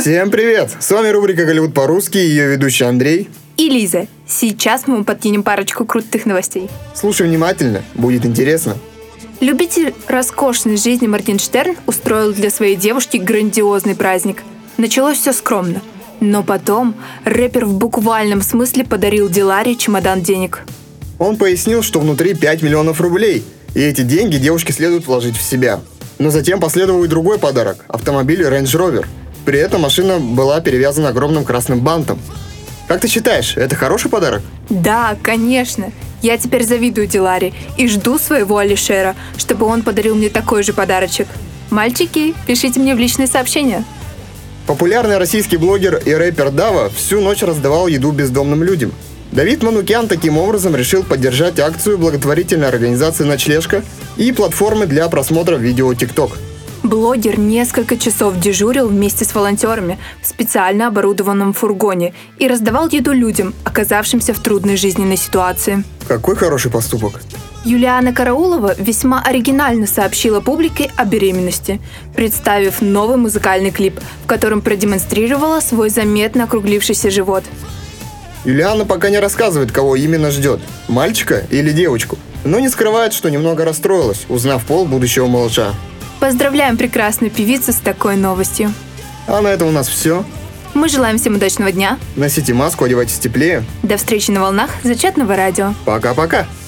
Всем привет! С вами рубрика «Голливуд по-русски» и ее ведущий Андрей и Лиза. Сейчас мы вам подкинем парочку крутых новостей. Слушай внимательно, будет интересно. Любитель роскошной жизни Моргенштерн устроил для своей девушки грандиозный праздник. Началось все скромно, но потом рэпер в буквальном смысле подарил Диларе чемодан денег. Он пояснил, что внутри 5 миллионов рублей, и эти деньги девушке следует вложить в себя. Но затем последовал и другой подарок – автомобиль Range Rover. При этом машина была перевязана огромным красным бантом. Как ты считаешь, это хороший подарок? Да, конечно. Я теперь завидую Диларе и жду своего Алишера, чтобы он подарил мне такой же подарочек. Мальчики, пишите мне в личные сообщения. Популярный российский блогер и рэпер Дава всю ночь раздавал еду бездомным людям. Давид Манукян таким образом решил поддержать акцию благотворительной организации «Ночлежка» и платформы для просмотра видео TikTok. Блогер несколько часов дежурил вместе с волонтерами в специально оборудованном фургоне и раздавал еду людям, оказавшимся в трудной жизненной ситуации. Какой хороший поступок. Юлиана Караулова весьма оригинально сообщила публике о беременности, представив новый музыкальный клип, в котором продемонстрировала свой заметно округлившийся живот. Юлиана пока не рассказывает, кого именно ждет – мальчика или девочку, но не скрывает, что немного расстроилась, узнав пол будущего малыша. Поздравляем прекрасную певицу с такой новостью. А на этом у нас все. Мы желаем всем удачного дня. Носите маску, одевайтесь теплее. До встречи на волнах Зачетного радио. Пока-пока.